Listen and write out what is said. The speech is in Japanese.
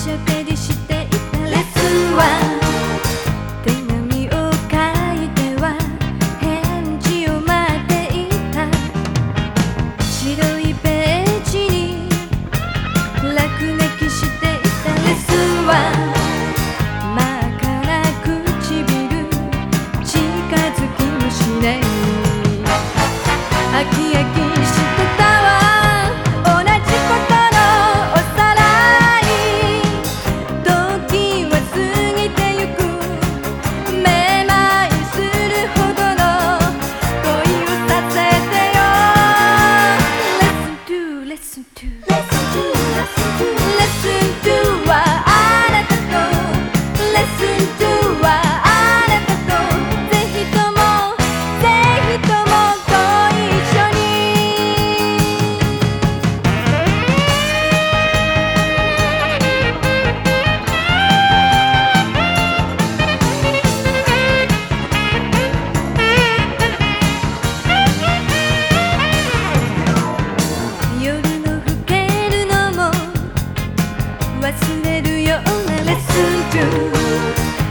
ゃべりしていたレッスンは手紙を書いては返事を待っていた。白いページに落書きしていたレッスンは真っ赤な唇近づきもしない。飽き飽きしてたわ同じことのおさらい。時は過ぎてゆくめまいするほどの恋をさせてよ。 Listen to Listen to Listen to はあなたと Listen to はあなたとぜひともぜひともご一緒に。夜の更けるのも忘れるような Listen to